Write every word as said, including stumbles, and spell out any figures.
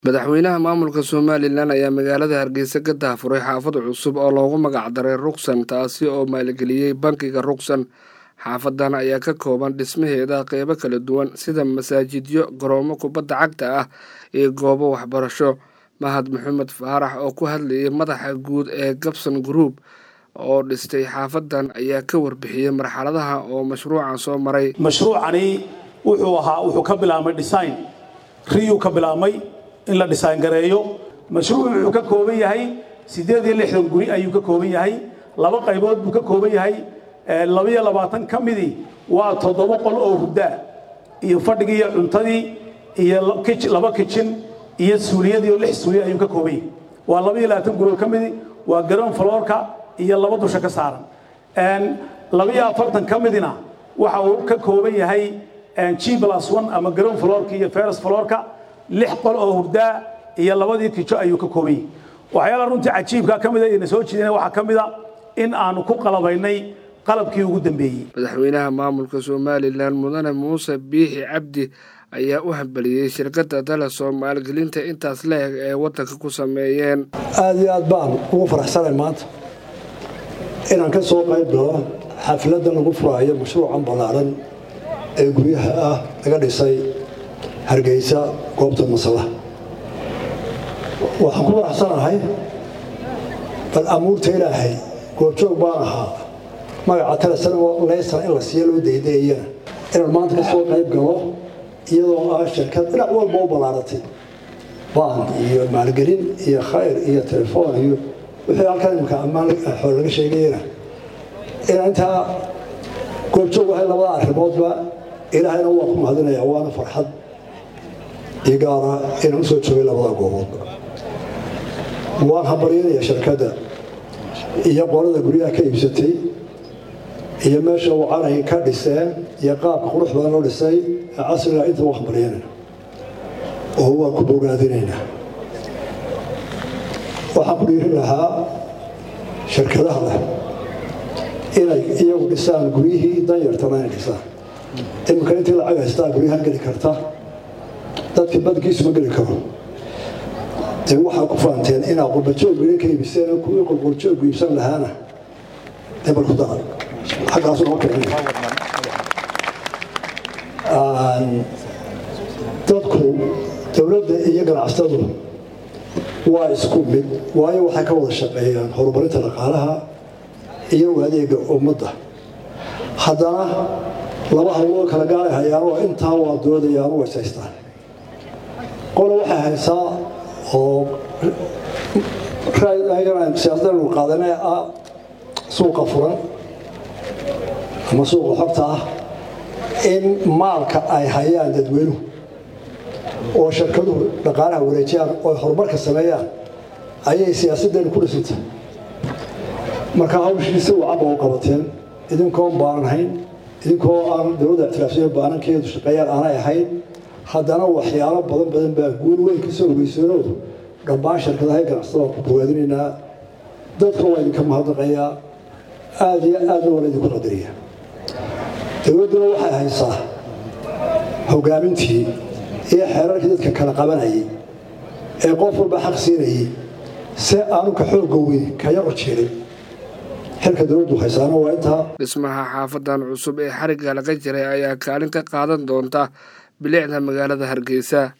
madaxweynaha maamulka Somaliland ayaa magaalada Hargeysa ka daafuray xaafad cusub oo loogu magac daray Ruqsan taasi oo maalgeliyay bankiga Ruqsan. xaafadan ayaa ka kooban dhismaheeda qaybo kala duwan sida masaajidyo, garoomo kubadda cagta ah iyo goobo waxbarasho. Mahad Maxamed Faarax oo ku hadlayay madaxa guud ee Gabson Group oo dhistay xaafadan ayaa ka warbixiyay marxaladaha oo mashruucan soo maray. mashruucani wuxuu ahaa wuxuu ka bilaabmay design riyu ka bilaabmay in la design gareeyo. mashruucu wuxuu ka kooban yahay sideed iyo lixdan guri ayuu ka kooban yahay, laba qaybood buu ka kooban yahay. laba iyo labaatan ka midii waa toddoba qol oo hurda iyo fadhigii iyo cuntadii iyo laba kitchen iyo suuliyadii oo lix suuliye ayuu ka kooban yahay. waa laba iyo labaatan guri ka midii waa ground floor-ka iyo laba dusha ka saaran. een laba iyo afartan ka midina waxa uu ka kooban yahay G plus one ama ground floor-ka iyo first floor-ka lix qol oo hurda iyo labadii kitchen ayuu ka kooban yahay. waxyaalaha runtii cajiibka ka mid ah in soo jeedinay waxa ka mid ah in aanu ku qalabaynay qalabkii ugu dambeeyay. madaxweynaha maamulka Somaliland Mudane Muuse Biixi Cabdi ayaa u hambaliyay shirkadda Dala Soomaaligelinta intaas leeg ee wadanka ku sameeyeen. aad iyo aad baan ugu faraxsanahay maanta inaan ka soo qayb galo xafladda lagu furayo mashruucan ballaaran ee guryaha ah laga dhisay Hargeysa goobta Masala. waxaan ku faraxsanahay bal amuurta Ilaahay goobjoog baan ahaa magaca talasan oo leesan in la siiyo loo deedeeyay in maanta ka soo qayb galo iyadoo ah shirkad dhinac walba oo ballaaratay baan iyo maalgelin iyo khayr iyo telefoon iyo wixii halkan imka amaan xoolo laga sheegayna in inta goobjoog waxa labada arrimoodba Ilaahayna waa ku mahadinayaa waana farxad igaara inuu soo joogay labada goobood. waan habariyay shirkadda iyo qolada guryaha ka iibsatay iyo meesha waxaan ka dhiseen iyo qaabka qurux badan oo dhisay casriga inta wax bariyeen oo waa ku bogaadinayna. waxaan ku dhiiri lahaa shirkadaha inay iyagu dhisaan guryihii danyarta ma dhisaan imka intii lacag haystaa guryaha geli karta dadka badkiisu ma geli karo. dee waxaa ku faanteen inaa qurbajoog guryo ka iibiseen kuwii qurbajoog iibsan lahaana hebel ku daran xaggaas oo keenay dadku dowladda iyo ganacsatadu waa isku mid waayo waxay ka wada shaqeeyaan horumarinta dhaqaalaha iyo adeegga ummadda. haddana laba hawlood kala gaaray hayaan oo intaa waa doodayaan oo haysaystaan. qolo waxay haysaa oo raayayaan siyaasadda lagu qaadanay ah suuqa furan ama suuqa xorta ah in maalka ay hayaan dadweynuhu oo shirkaduhu dhaqaalaha wareejiyaan oo horumarka sameeyaan ayay siyaasaddan ku dhisantay. marka hawshiisa waa cad oo qabateen idinkoo baaran hayn idinkoo aan dowladda ictiraafsiyo baarankeedu shaqeeyaan aanay ahayn haddana waxyaalo badan badan baa guul weyn ka soo ogeysoonoo dhammaan shirkadaha ganacsatada ku bogaadinaynaa. dadka waa idinka mahadnaqayaa aad iyo aadna waa idinku qadariya. dowladduna waxay haysaa hogaamintii iyo xeerarkii dadka kala qabanayay ee qof walba xaq siinayay si aanu ka xoogga weyn ka yar u jirin. xilka dowladdu haysaana waa intaa. dhismaha xaafadan cusub ee xarigga laga jiray ayaa kaalin ka qaadan doonta bilicda magaalada Hargeysa.